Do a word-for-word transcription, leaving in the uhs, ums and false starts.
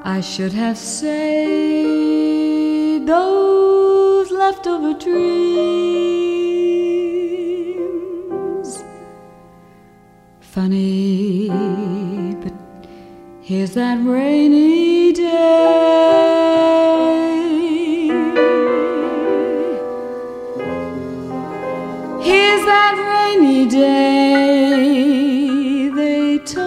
I should have saved those leftover dreams. Funny, but here's that rainy day. Here's that rainy day. They told